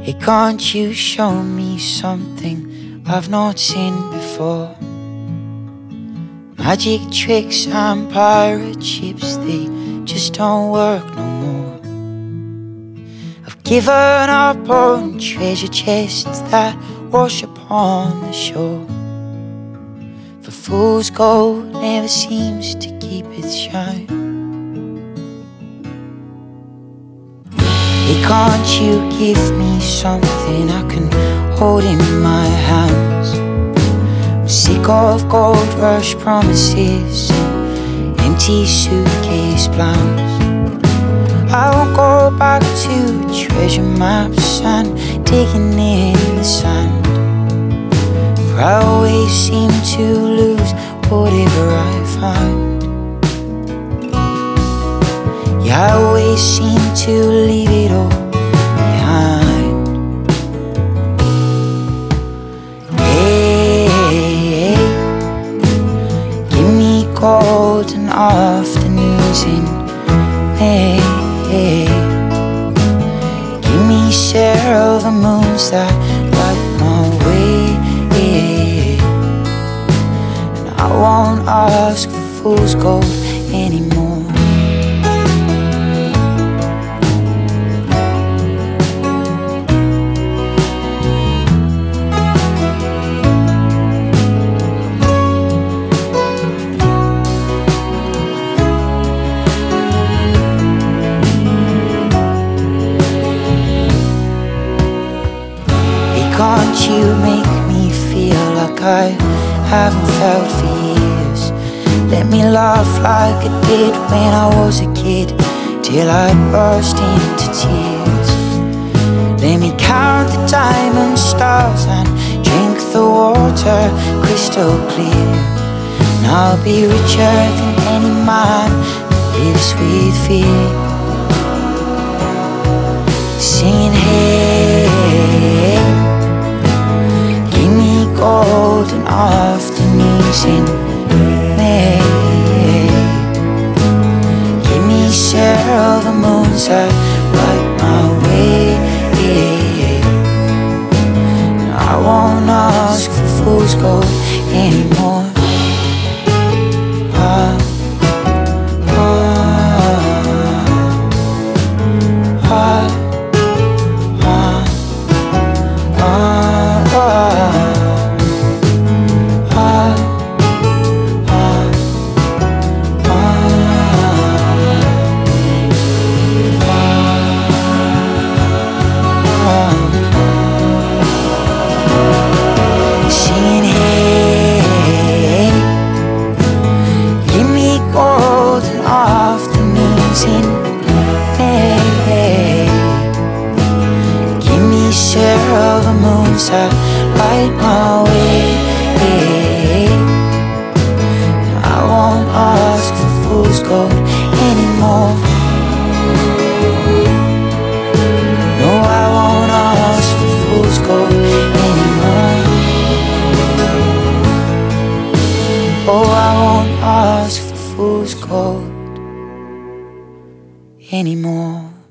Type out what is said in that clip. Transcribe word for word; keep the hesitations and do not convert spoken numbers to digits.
Hey, can't you show me something I've not seen before? Magic tricks and pirate ships, they just don't work no more. I've given up on treasure chests that wash upon the shore, for fool's gold never seems to keep its shine. Hey, can't you give me something I can hold in my hands? I'm sick of gold rush promises and empty suitcase plans. I won't go back to treasure maps and digging in the sand, for I always seem to lose whatever I find. Yeah, I always seem to leave it all behind. Hey, hey, give me golden afternoons in May. Hey, give me silver moons that light my way. Hey, and I won't ask for fool's gold anymore. Can't you make me feel like I haven't felt for years? Let me laugh like I did when I was a kid, till I burst into tears. Let me count the diamond stars and drink the water crystal clear, and I'll be richer than any man that lives with fear. Singing hey, golden afternoons in May. Give me silver moons that light my way. And I won't ask for fool's gold anymore. Ah, ah, ah, ah, ah, ah. Silver moons that light my way. I won't ask for fool's gold anymore. No, I won't ask for fool's gold anymore. Oh, I won't ask for fool's gold anymore.